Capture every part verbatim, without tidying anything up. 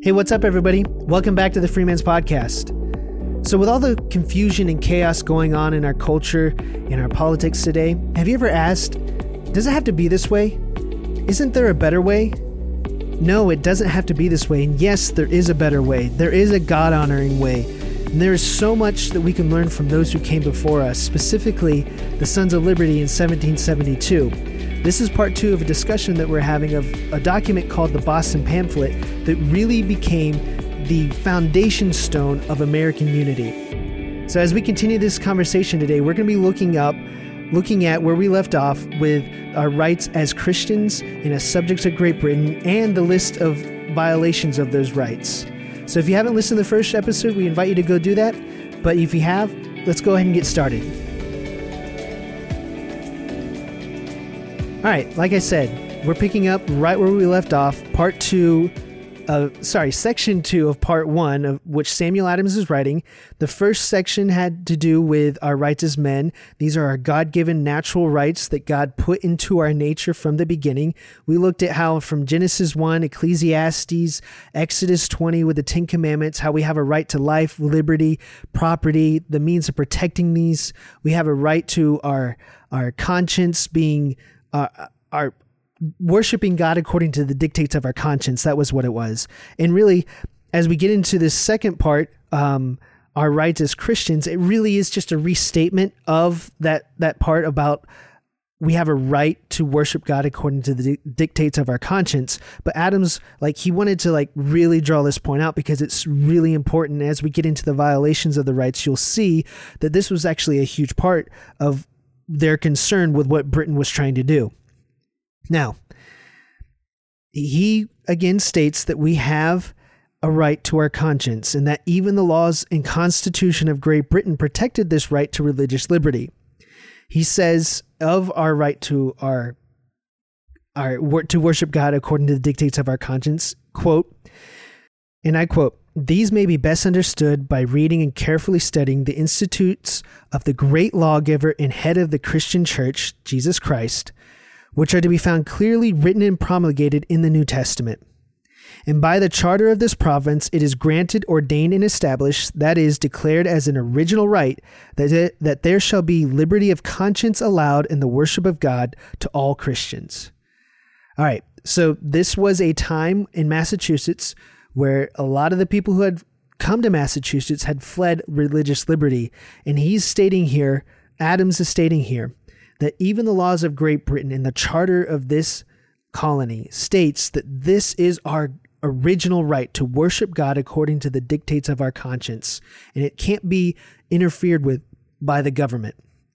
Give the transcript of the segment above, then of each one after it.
Hey, what's up, everybody? Welcome back to the Freeman's Podcast. So with all the confusion and chaos going on in our culture, in our politics today, have you ever asked, does it have to be this way? Isn't there a better way? No, it doesn't have to be this way. And yes, there is a better way. There is a God-honoring way. And there is so much that we can learn from those who came before us, specifically the Sons of Liberty in seventeen seventy-two. This is part two of a discussion that we're having of a document called the Boston Pamphlet that really became the foundation stone of American unity. So as we continue this conversation today, we're going to be looking up, looking at where we left off with our rights as Christians and as subjects of Great Britain and the list of violations of those rights. So if you haven't listened to the first episode, we invite you to go do that. But if you have, let's go ahead and get started. All right, like I said, we're picking up right where we left off, part two, uh, sorry, section two of part one, of which Samuel Adams is writing. The first section had to do with our rights as men. These are our God-given natural rights that God put into our nature from the beginning. We looked at how from Genesis one, Ecclesiastes, Exodus twenty with the Ten Commandments, how we have a right to life, liberty, property, the means of protecting these. We have a right to our, our conscience being Uh, our worshiping God according to the dictates of our conscience. That was what it was. And really, as we get into this second part, um, our rights as Christians, it really is just a restatement of that, that part about we have a right to worship God according to the dictates of our conscience. But Adams, like, he wanted to like really draw this point out because it's really important. As we get into the violations of the rights, you'll see that this was actually a huge part of their concern with what Britain was trying to do. Now, he again states that we have a right to our conscience and that even the laws and Constitution of Great Britain protected this right to religious liberty. He says of our right to our, our to worship God according to the dictates of our conscience, quote, and I quote, "These may be best understood by reading and carefully studying the institutes of the great lawgiver and head of the Christian church, Jesus Christ, which are to be found clearly written and promulgated in the New Testament. And by the charter of this province, it is granted, ordained, and established, that is, declared as an original right, that, it, that there shall be liberty of conscience allowed in the worship of God to all Christians." All right, so this was a time in Massachusetts where a lot of the people who had come to Massachusetts had fled religious liberty. And he's stating here, Adams is stating here, that even the laws of Great Britain and the charter of this colony states that this is our original right to worship God according to the dictates of our conscience. And it can't be interfered with by the government.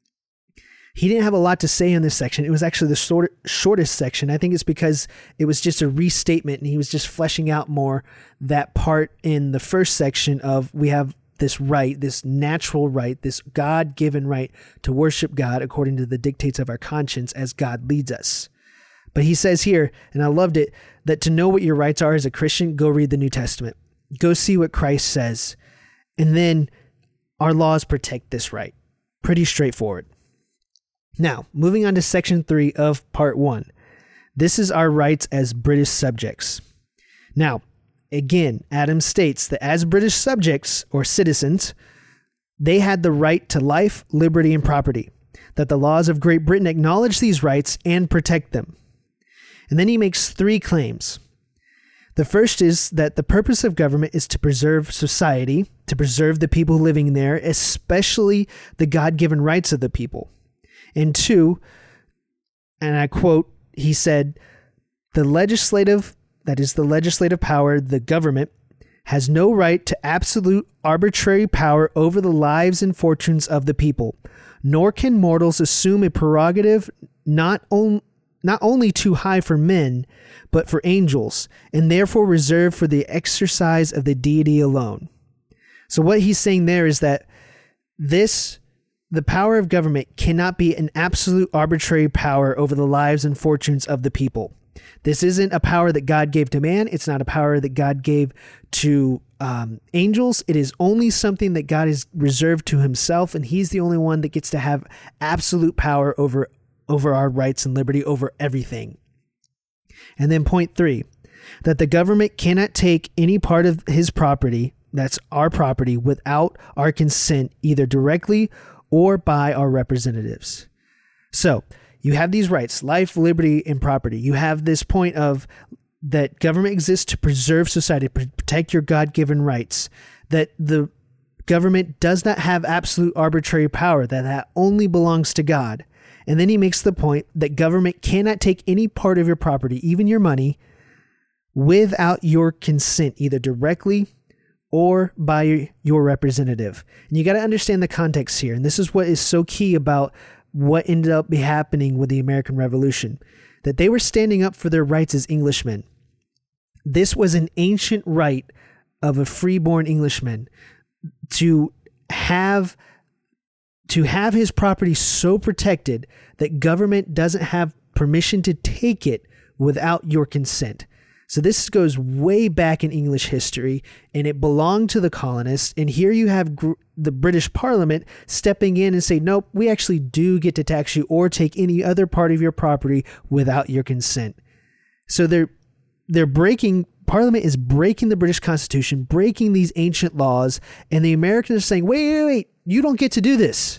He didn't have a lot to say in this section. It was actually the short, shortest section. I think it's because it was just a restatement and he was just fleshing out more that part in the first section of we have this right, this natural right, this God-given right to worship God according to the dictates of our conscience as God leads us. But he says here, and I loved it, that to know what your rights are as a Christian, go read the New Testament. Go see what Christ says. And then our laws protect this right. Pretty straightforward. Now, moving on to section three of part one. This is our rights as British subjects. Now, again, Adams states that as British subjects or citizens, they had the right to life, liberty, and property, that the laws of Great Britain acknowledge these rights and protect them. And then he makes three claims. The first is that the purpose of government is to preserve society, to preserve the people living there, especially the God-given rights of the people. And two, and I quote, he said, the legislative, that is the legislative power, the government, has no right to absolute arbitrary power over the lives and fortunes of the people, nor can mortals assume a prerogative not, on, not only too high for men, but for angels, and therefore reserved for the exercise of the deity alone. So what he's saying there is that this the power of government cannot be an absolute arbitrary power over the lives and fortunes of the people. This isn't a power that God gave to man. It's not a power that God gave to um, angels. It is only something that God has reserved to himself, and he's the only one that gets to have absolute power over, over our rights and liberty, over everything. And then point three, that the government cannot take any part of his property, that's our property, without our consent, either directly or by our representatives. So you have these rights, life, liberty, and property. You have this point of that government exists to preserve society, protect your God-given rights, that the government does not have absolute arbitrary power, that that only belongs to God. And then he makes the point that government cannot take any part of your property, even your money, without your consent, either directly or by your representative. And you got to understand the context here. And this is what is so key about what ended up happening with the American Revolution, that they were standing up for their rights as Englishmen. This was an ancient right of a freeborn Englishman to have to have his property so protected that government doesn't have permission to take it without your consent. So this goes way back in English history, and it belonged to the colonists. And here you have gr- the British Parliament stepping in and say, nope, we actually do get to tax you or take any other part of your property without your consent. So they're they're breaking, Parliament is breaking the British Constitution, breaking these ancient laws, and the Americans are saying, wait, wait, wait, you don't get to do this.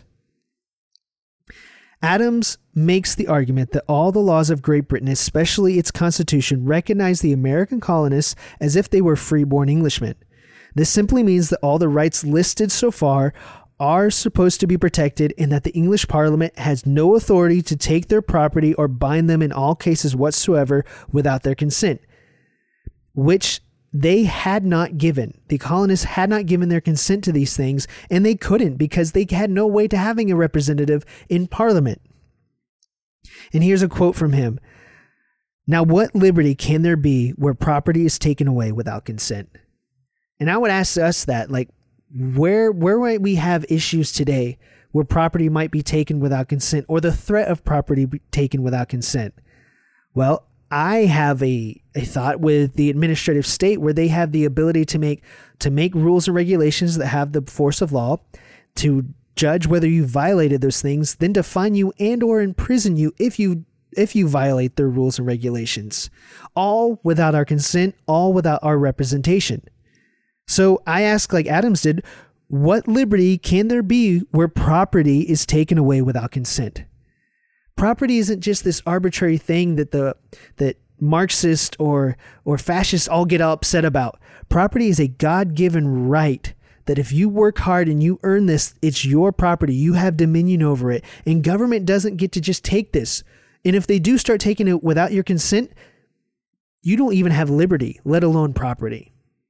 Adams makes the argument that all the laws of Great Britain, especially its constitution, recognize the American colonists as if they were freeborn Englishmen. This simply means that all the rights listed so far are supposed to be protected and that the English Parliament has no authority to take their property or bind them in all cases whatsoever without their consent, which they had not given. The colonists had not given their consent to these things, and they couldn't because they had no way to having a representative in Parliament. And here's a quote from him. Now, what liberty can there be where property is taken away without consent? And I would ask us that, like, where where might we have issues today where property might be taken without consent, or the threat of property be taken without consent? Well, I have a, a thought with the administrative state where they have the ability to make to make rules and regulations that have the force of law, to judge whether you violated those things, then to fine you and or imprison you if you if you violate their rules and regulations, all without our consent, all without our representation. So I ask, like Adams did, what liberty can there be where property is taken away without consent? Property isn't just this arbitrary thing that the that Marxists or or fascists all get upset about. Property is a God-given right that if you work hard and you earn this, it's your property. You have dominion over it, and government doesn't get to just take this. And if they do start taking it without your consent, you don't even have liberty, let alone property.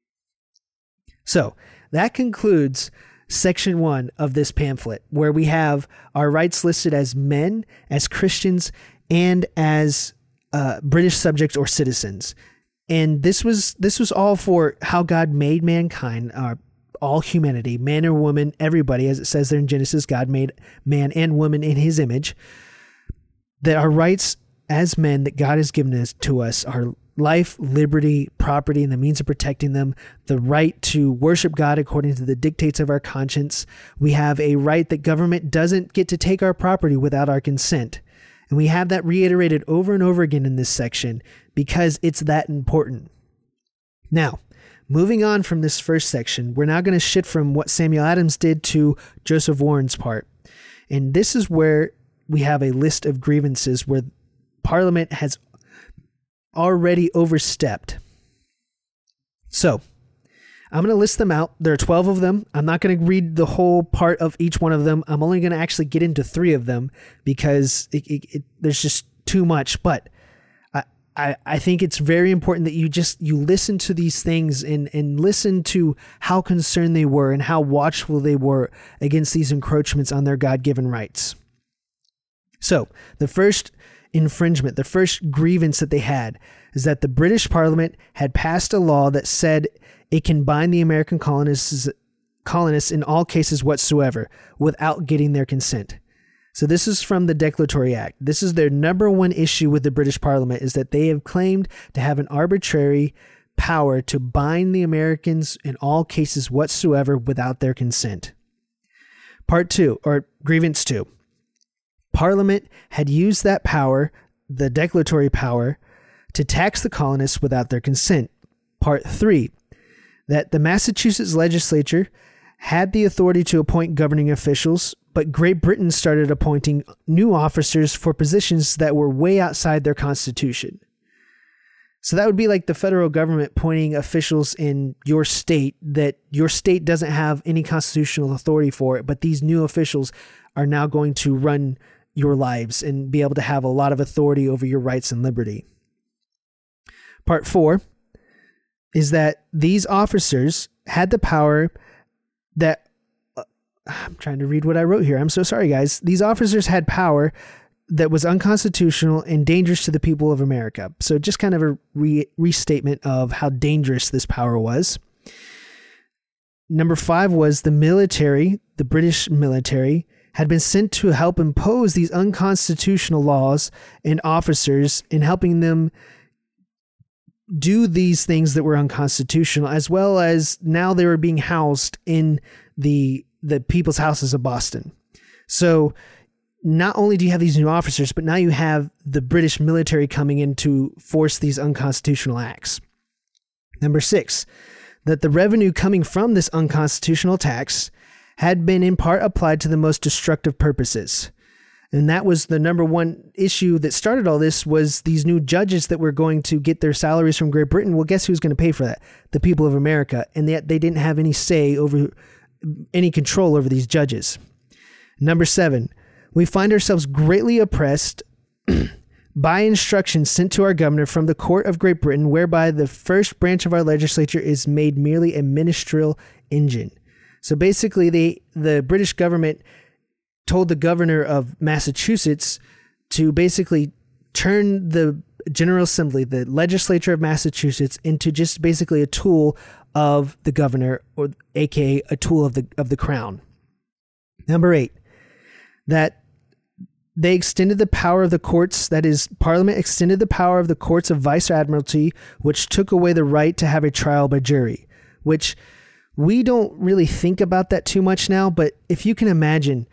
So that concludes section one of this pamphlet, where we have our rights listed as men, as Christians, and as uh, British subjects or citizens. And this was this was all for how God made mankind, uh, all humanity, man or woman, everybody, as it says there in Genesis. God made man and woman in his image. That our rights as men that God has given us to us are life, liberty, property, and the means of protecting them, the right to worship God according to the dictates of our conscience. We have a right that government doesn't get to take our property without our consent. And we have that reiterated over and over again in this section because it's that important. Now, moving on from this first section, we're now going to shift from what Samuel Adams did to Joseph Warren's part. And this is where we have a list of grievances where Parliament has already overstepped. So I'm going to list them out. There are twelve of them. I'm not going to read the whole part of each one of them. I'm only going to actually get into three of them because it, it, it, there's just too much. But I, I, I think it's very important that you just you listen to these things and, and listen to how concerned they were and how watchful they were against these encroachments on their God-given rights. So the first infringement, the first grievance that they had is that the British Parliament had passed a law that said it can bind the American colonists colonists in all cases whatsoever without getting their consent. So this is from the Declaratory Act. This is their number one issue with the British Parliament, is that they have claimed to have an arbitrary power to bind the Americans in all cases whatsoever without their consent. Part two, or grievance two. Parliament had used that power, the declaratory power, to tax the colonists without their consent. Part three, that the Massachusetts legislature had the authority to appoint governing officials, but Great Britain started appointing new officers for positions that were way outside their constitution. So that would be like the federal government appointing officials in your state that your state doesn't have any constitutional authority for it, but these new officials are now going to run your lives and be able to have a lot of authority over your rights and liberty. Part four is that these officers had the power that uh, I'm trying to read what I wrote here. I'm so sorry, guys. These officers had power that was unconstitutional and dangerous to the people of America. So just kind of a re- restatement of how dangerous this power was. Number five was the military, the British military, had been sent to help impose these unconstitutional laws and officers in helping them do these things that were unconstitutional, as well as now they were being housed in the the people's houses of Boston. So not only do you have these new officers, but now you have the British military coming in to force these unconstitutional acts. Number six, that the revenue coming from this unconstitutional tax had been in part applied to the most destructive purposes. And that was the number one issue that started all this, was these new judges that were going to get their salaries from Great Britain. Well, guess who's going to pay for that? The people of America. And yet they didn't have any say over, any control over these judges. Number seven, we find ourselves greatly oppressed by instructions sent to our governor from the court of Great Britain, whereby the first branch of our legislature is made merely a ministerial engine. So basically, they, the British government told the governor of Massachusetts to basically turn the General Assembly, the legislature of Massachusetts, into just basically a tool of the governor, or aka a tool of the of the crown. Number eight, that they extended the power of the courts, that is, Parliament extended the power of the courts of vice admiralty, which took away the right to have a trial by jury, which we don't really think about that too much now, but if you can imagine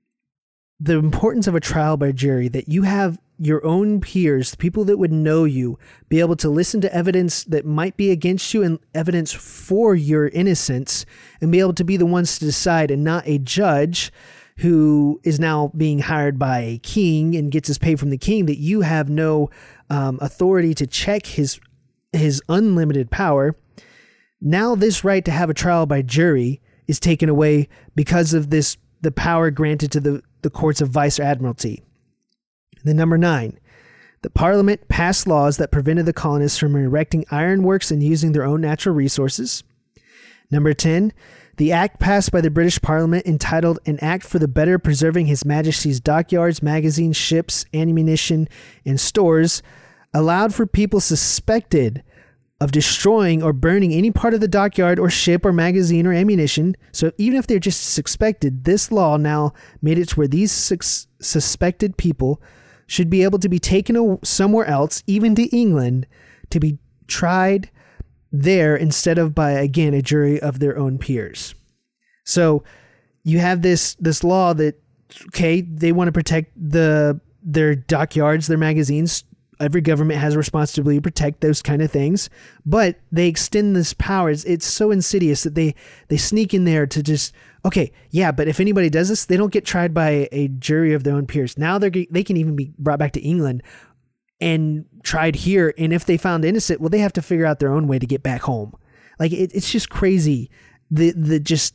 the importance of a trial by jury, that you have your own peers, people that would know you, be able to listen to evidence that might be against you and evidence for your innocence, and be able to be the ones to decide, and not a judge who is now being hired by a king and gets his pay from the king, that you have no um, authority to check his his unlimited power. Now this right to have a trial by jury is taken away because of this, the power granted to the, the courts of vice admiralty. Then number nine, the Parliament passed laws that prevented the colonists from erecting ironworks and using their own natural resources. Number ten, the act passed by the British Parliament, entitled An Act for the Better Preserving His Majesty's Dockyards, Magazines, Ships, Ammunition, and Stores, allowed for people suspected of destroying or burning any part of the dockyard or ship or magazine or ammunition. So even if they're just suspected, this law now made it to where these sus- suspected people should be able to be taken somewhere else, even to England, to be tried there instead of by, again, a jury of their own peers. So you have this this law that, okay, they want to protect the their dockyards, their magazines. Every government has a responsibility to protect those kind of things, but they extend this power. It's, it's so insidious that they, they sneak in there to just, okay, yeah, but if anybody does this, they don't get tried by a jury of their own peers. Now they're they can even be brought back to England and tried here. And if they found innocent, well, they have to figure out their own way to get back home. Like it, it's just crazy. The, the just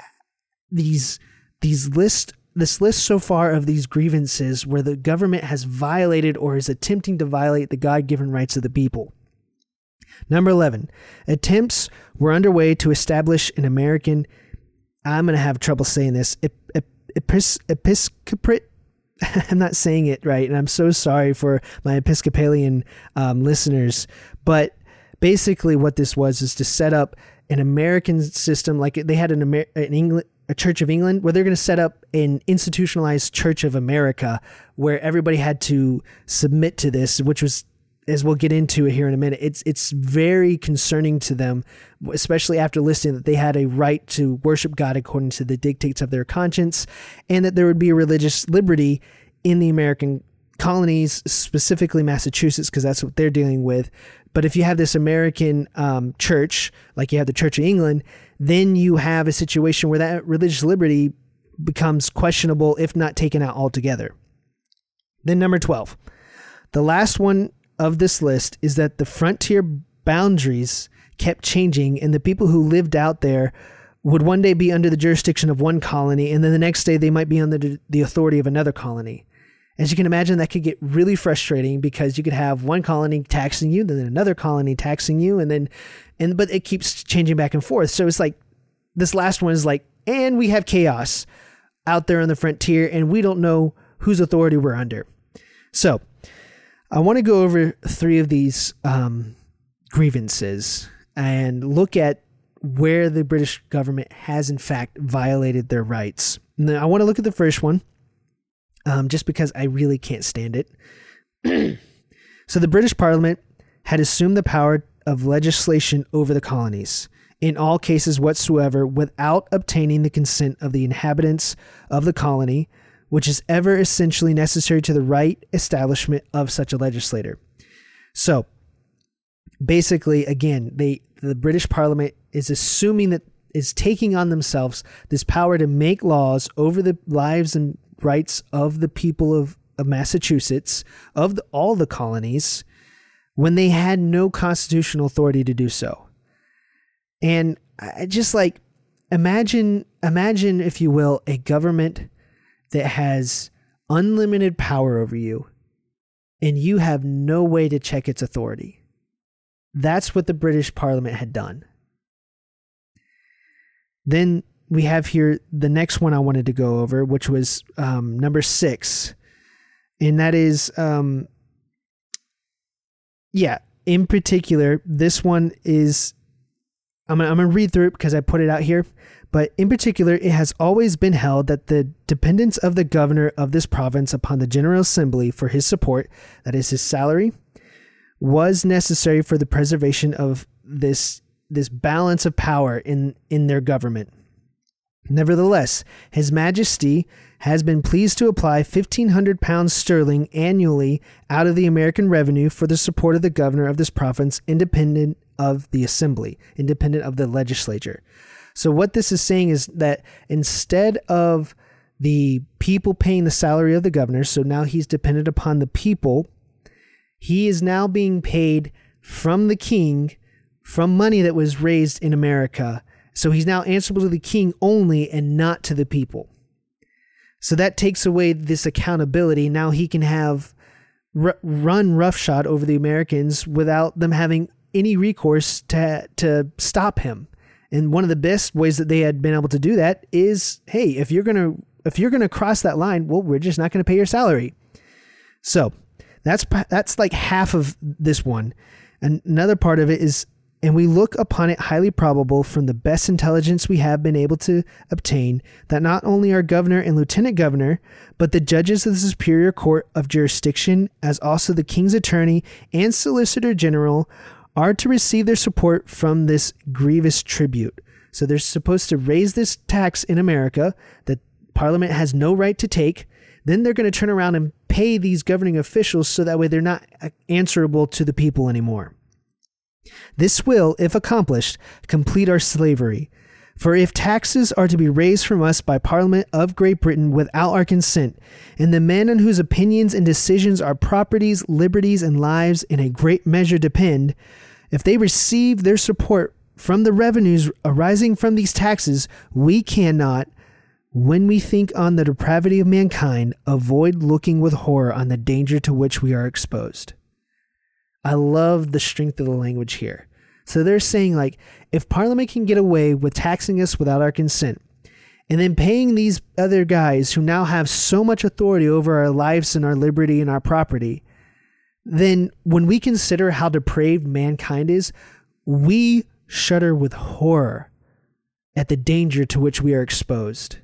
these, these list, this list so far of these grievances where the government has violated or is attempting to violate the God-given rights of the people. Number eleven, attempts were underway to establish an American, I'm going to have trouble saying this, ep, ep, epis, episcopate, I'm not saying it right, and I'm so sorry for my Episcopalian um, listeners, but basically what this was is to set up an American system, like they had an, Amer- an England, a Church of England, where they're going to set up an institutionalized Church of America, where everybody had to submit to this, which was, as we'll get into it here in a minute, it's it's very concerning to them, especially after listing that they had a right to worship God according to the dictates of their conscience, and that there would be a religious liberty in the American colonies, specifically Massachusetts, because that's what they're dealing with. But if you have this American um, church, like you have the Church of England, then you have a situation where that religious liberty becomes questionable, if not taken out altogether. Then number twelve. The last one of this list is that the frontier boundaries kept changing, and the people who lived out there would one day be under the jurisdiction of one colony, and then the next day they might be under the authority of another colony. As you can imagine, that could get really frustrating because you could have one colony taxing you, then another colony taxing you, and then, and but it keeps changing back and forth. So it's like this last one is like, and we have chaos out there on the frontier, and we don't know whose authority we're under. So I want to go over three of these um, grievances and look at where the British government has in fact violated their rights. Now, I want to look at the first one, um, just because I really can't stand it. So the British Parliament had assumed the power of legislation over the colonies, in all cases whatsoever, without obtaining the consent of the inhabitants of the colony, which is ever essentially necessary to the right establishment of such a legislator. So basically, again, they the British Parliament is assuming that is taking on themselves this power to make laws over the lives and rights of the people of, of Massachusetts, of the, all the colonies, when they had no constitutional authority to do so. And I just like, imagine, imagine, if you will, a government that has unlimited power over you and you have no way to check its authority. That's what the British Parliament had done. Then we have here the next one I wanted to go over, which was um, number six. And that is, um, yeah, in particular, this one is, I'm going I'm to read through it because I put it out here. But in particular, it has always been held that the dependence of the governor of this province upon the General Assembly for his support, that is his salary, was necessary for the preservation of this this balance of power in, in their government. Nevertheless, His Majesty has been pleased to apply fifteen hundred pounds sterling annually out of the American revenue for the support of the governor of this province, independent of the assembly, independent of the legislature. So what this is saying is that instead of the people paying the salary of the governor, so now he's dependent upon the people, he is now being paid from the king, from money that was raised in America. So he's now answerable to the king only and not to the people. So that takes away this accountability. Now he can have r- run roughshod over the Americans without them having any recourse to to stop him. And one of the best ways that they had been able to do that is, hey, if you're gonna if you're gonna cross that line, well, we're just not gonna pay your salary. So that's that's like half of this one. And another part of it is, and we look upon it highly probable from the best intelligence we have been able to obtain, that not only our governor and lieutenant governor, but the judges of the superior court of jurisdiction, as also the king's attorney and solicitor general, are to receive their support from this grievous tribute. So they're supposed to raise this tax in America that Parliament has no right to take. Then they're going to turn around and pay these governing officials so that way they're not answerable to the people anymore. This will, if accomplished, complete our slavery. For if taxes are to be raised from us by Parliament of Great Britain without our consent, and the men on whose opinions and decisions our properties, liberties, and lives in a great measure depend, if they receive their support from the revenues arising from these taxes, we cannot, when we think on the depravity of mankind, avoid looking with horror on the danger to which we are exposed. I love the strength of the language here. So they're saying, like, if Parliament can get away with taxing us without our consent, and then paying these other guys who now have so much authority over our lives and our liberty and our property, then when we consider how depraved mankind is, we shudder with horror at the danger to which we are exposed.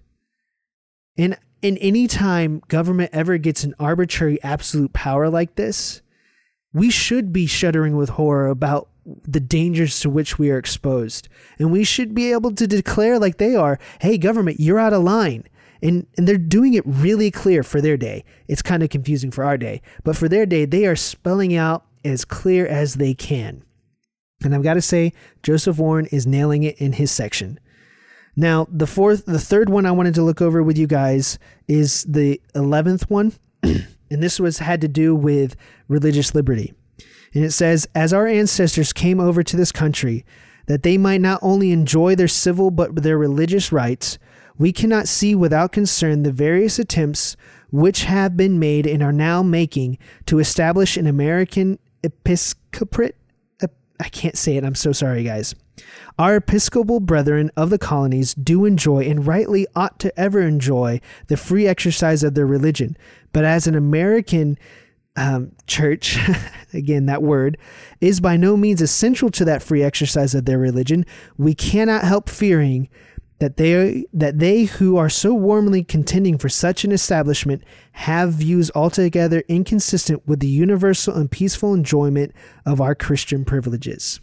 And in any time government ever gets an arbitrary absolute power like this, we should be shuddering with horror about the dangers to which we are exposed. And we should be able to declare like they are, hey, government, you're out of line. And, and they're doing it really clear for their day. It's kind of confusing for our day, but for their day, they are spelling out as clear as they can. And I've got to say, Joseph Warren is nailing it in his section. Now, the fourth, the third one I wanted to look over with you guys is the eleventh one. And this was had to do with religious liberty. And it says, as our ancestors came over to this country, that they might not only enjoy their civil but their religious rights, we cannot see without concern the various attempts which have been made and are now making to establish an American episcopate. I can't say it. I'm so sorry, guys. Our Episcopal brethren of the colonies do enjoy and rightly ought to ever enjoy the free exercise of their religion. But as an American um, church, again, that word, is by no means essential to that free exercise of their religion, we cannot help fearing that they that they who are so warmly contending for such an establishment have views altogether inconsistent with the universal and peaceful enjoyment of our Christian privileges.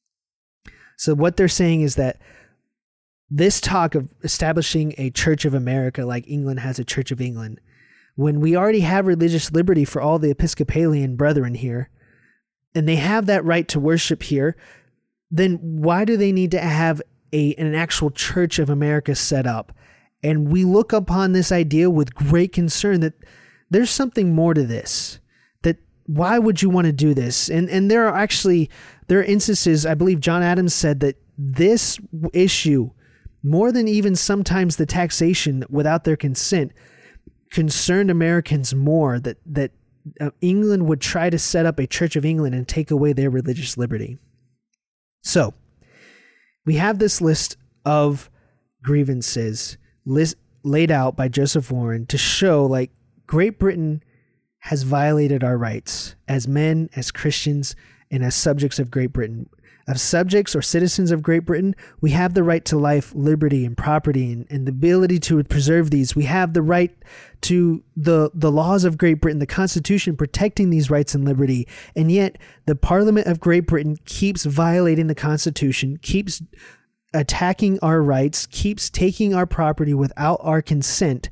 So what they're saying is that this talk of establishing a Church of America like England has a Church of England, when we already have religious liberty for all the Episcopalian brethren here, and they have that right to worship here, then why do they need to have A, an actual Church of America set up? And we look upon this idea with great concern that there's something more to this. That why would you want to do this? And and there are actually, there are instances, I believe John Adams said that this issue, more than even sometimes the taxation without their consent, concerned Americans more, that, that uh, England would try to set up a Church of England and take away their religious liberty. So, we have this list of grievances list, laid out by Joseph Warren to show like Great Britain has violated our rights as men, as Christians, and as subjects of Great Britain. As subjects or citizens of Great Britain, we have the right to life, liberty, and property, and, and the ability to preserve these. We have the right to the, the laws of Great Britain, the Constitution protecting these rights and liberty. And yet the Parliament of Great Britain keeps violating the Constitution, keeps attacking our rights, keeps taking our property without our consent.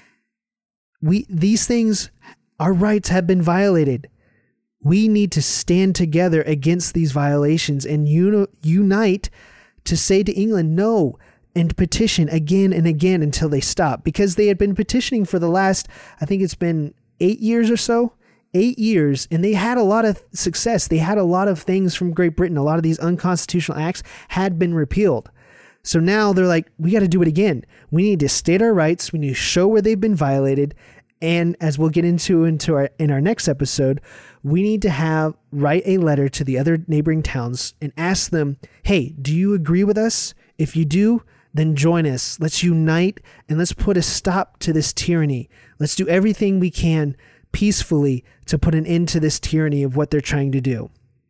We, these things, our rights have been violated. We need to stand together against these violations and uni- unite to say to England, no, and petition again and again until they stop, because they had been petitioning for the last, I think it's been eight years or so, eight years, and they had a lot of success. They had a lot of things from Great Britain. A lot of these unconstitutional acts had been repealed. So now they're like, we got to do it again. We need to state our rights. We need to show where they've been violated. And as we'll get into, into our, in our next episode, we need to have write a letter to the other neighboring towns and ask them, hey, do you agree with us? If you do, then join us. Let's unite and let's put a stop to this tyranny. Let's do everything we can peacefully to put an end to this tyranny of what they're trying to do.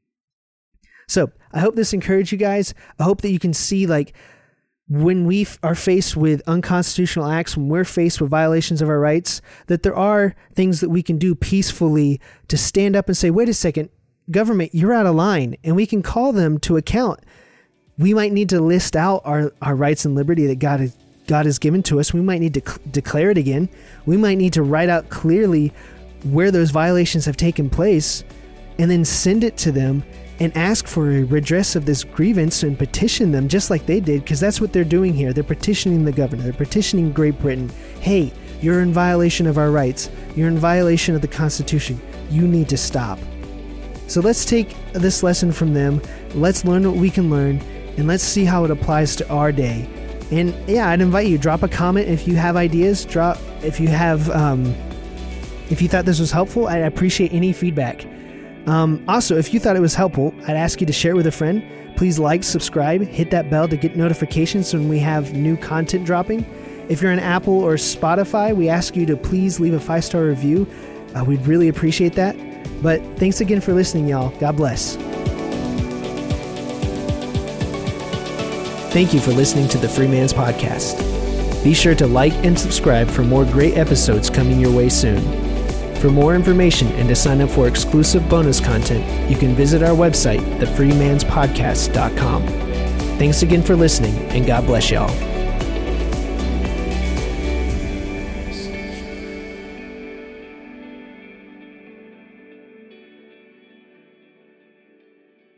So I hope this encouraged you guys. I hope that you can see, like, when we f- are faced with unconstitutional acts, when we're faced with violations of our rights, that there are things that we can do peacefully to stand up and say, wait a second, government, you're out of line, and we can call them to account. We might need to list out our, our rights and liberty that God has, God has given to us. We might need to c- declare it again. We might need to write out clearly where those violations have taken place and then send it to them and ask for a redress of this grievance and petition them just like they did, because that's what they're doing here. They're petitioning the governor. They're petitioning Great Britain. Hey, you're in violation of our rights. You're in violation of the Constitution. You need to stop. So let's take this lesson from them. Let's learn what we can learn, and let's see how it applies to our day. And yeah, I'd invite you, drop a comment if you have ideas. Drop if you have, um, if you thought this was helpful. I'd appreciate any feedback. Um, also, if you thought it was helpful, I'd ask you to share it with a friend. Please like, subscribe, hit that bell to get notifications when we have new content dropping. If you're on Apple or Spotify, we ask you to please leave a five-star review. Uh, we'd really appreciate that. But thanks again for listening, y'all. God bless. Thank you for listening to the Free Man's Podcast. Be sure to like and subscribe for more great episodes coming your way soon. For more information and to sign up for exclusive bonus content, you can visit our website, the free mans podcast dot com. Thanks again for listening, and God bless y'all.